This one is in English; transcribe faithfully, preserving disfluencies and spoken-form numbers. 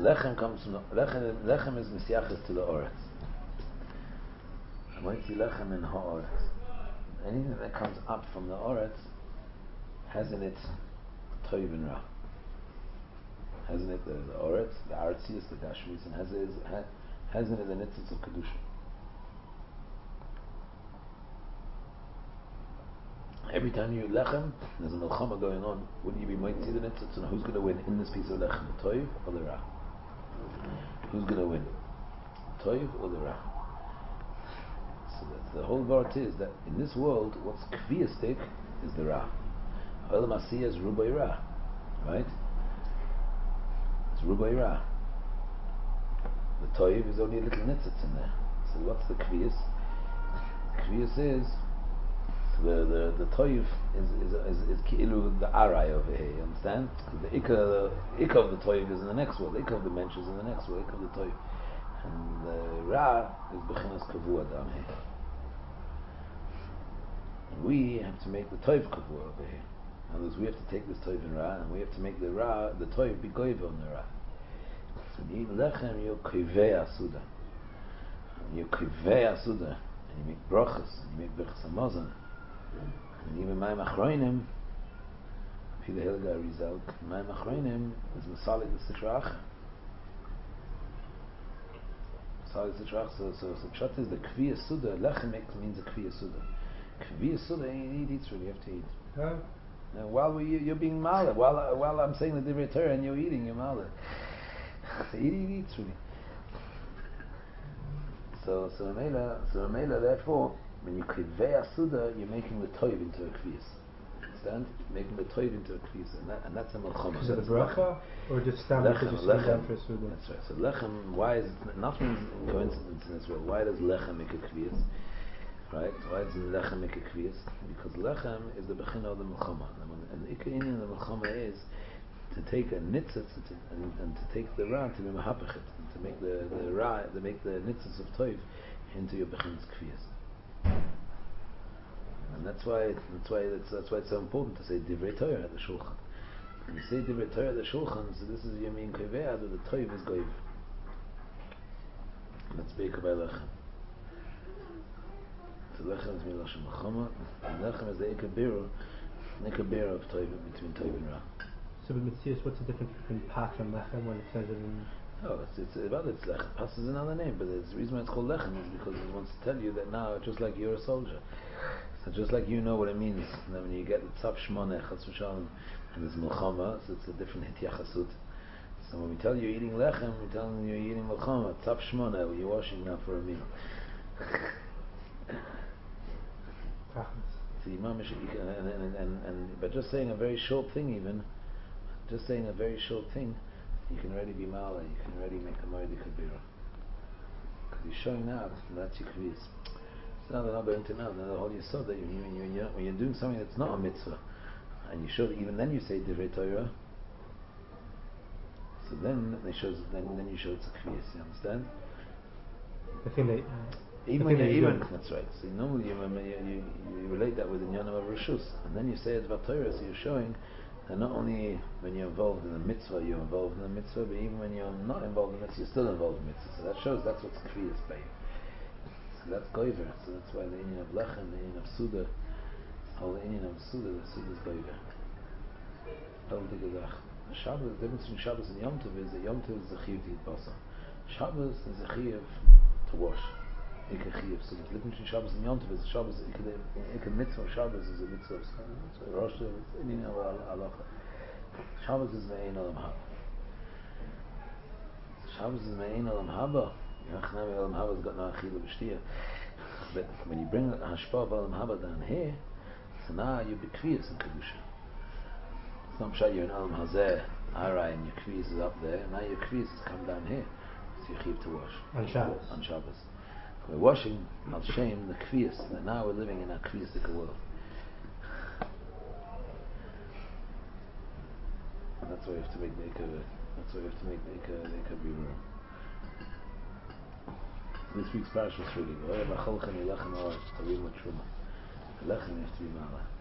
lechem comes from the, lechem. Lechem is misyaches to the oretz. Moitzi lechem in ha'oretz. Anything that comes up from the oretz has in it toiv and ra. Has in it the, the oretz, the artzius, the gashmis, and has it has, has in it the nitzitz of kedusha. Every time you eat lechem, there's a milchama going on. Wouldn't you be moitzi the nitzitz? And who's going to win in this piece of lechem, the toiv or the ra? Who's going to win, the toiv or the ra? So that's the whole vart is that in this world, what's kviyastik is the ra. Olam asiyah is rubai ra, right? It's rubai ra. The toiv is only a little nitzitz in there. So what's the kviyas? Kviyas is the the the toiv is is is, is ki'ilu the arai over here. You understand? The ikka the ikka of the toiv is in the next world. The ikka of the mensch is in the next world. The ikka of the toiv, and the ra is bechinas kavua down here. And we have to make the toiv kavua over here. In other words, we have to take this toiv and ra, and we have to make the ra, the toiv, be goiva on the ra. So when you eat lechem, you're kivei asuda. You're kivei asuda, and you make brachas, and you make brachas hamazon. And even my machroinim, Pila Hilga Rizal, my machroinim is masalik the sitrach. Masalik the sitrach. So so so pshat is the kviya suda. Lechem means a kviya suda. Kviya suda, you eat eats really. You have to eat. Huh? Now while we, you're being mala, while while I'm saying the divrei Torah and you're eating, you're mala. So eat eat eats really. So so Mela so Mela therefore. When you kivei asuda, you're making the toiv into a kviyas. Understand? Making the toiv into a kviyas, and, that, and that's a melchama. Is it a bracha, or just stand because you sit down for a suda? That's right. So lechem, why is it, nothing's in coincidence in this world? Why does lechem make a kviyas? Right? Why does lechem make a kviyas? Because lechem is the bechina of the melchama, and the ikka inyan of the melchama is to take a nitzitz and, and to take the ra to be mahapachet, and to make the, the ra, to make the nitzitz of toiv into your bechinas kviyas. And that's why that's why it's, that's why it's so important to say divrei Torah at the shulchan. When you say divrei Torah at the shulchan, so this is yamin kivei, that the toiv is goiv. Let's speak about lechem. So lechem is milashon melchama, and lechem is the ikabira, ikabira of toiv between toiv and ra. So with Mitzias, what's the difference between pas and lechem when it says it in? Oh, it's it's about it's lechem. Pas is another name, but the reason why it's called lechem is because it wants to tell you that now, just like you're a soldier. So just like you know what it means, and then when you get the tzav shmoneh chas v'shalom and there's milchama, so it's a different hityachasut. So when we tell you you're eating lechem, we tell you you're eating milchama, tzav shmoneh, well, you're washing now for a meal. So imam and, and, and, and but just saying a very short thing, even just saying a very short thing, you can already be mala, you can already make a moedi kabira, because you're showing now that's your kviz. So now they're not going to know. Now the whole yisod that you, when, you, when, you're, when you're doing something that's not a mitzvah, and you should even then you say divrei Torah. So then they show then then you show it's a kviyas. You understand? The thing that, uh, even the when thing you're that even that's right. So normally you, you, you, you relate that with the nyanim of rishus, and then you say it's about Torah. So you're showing that not only when you're involved in the mitzvah, you're involved in the mitzvah, but even when you're not involved in the mitzvah, you're still involved in the mitzvah. So that shows that's what's kviyas by you. So that's goiver. So that's why the inyan of lechem, the inyan of suda, all the inyan of suda, the suda is goiver. Don't think of that. Shabbos, the difference between Shabbos and Yom Tov is that Yom Tov is a chiyuv to eat basa. Shabbos is a chiyuv to wash. Ikka chiyuv. So the difference between Shabbos and Yom Tov is Shabbos, ikka mitzvah of Shabbos is a mitzvah of so Rosh is inyan of halacha. Shabbos is me'ein olam haba. Shabbos is me'ein olam haba. Yachnami olam haba has got no achila b'shtiyah. But when you bring hashpah of olam haba down here, so now you're b'kviyas in kedusha. It's not pshat you're in olam hazeh, arai, and your kviyas is up there. Now your kviyas has come down here, so you keep to wash on Shabbos. On Shabbos, we're washing al shem the kviyas. That now we're living in a kviyastic world. And that's why you have to make the ikka. That's why you have to make the ikka. The ikka birur. This week's parasha is really good. Lechem you have to be mala.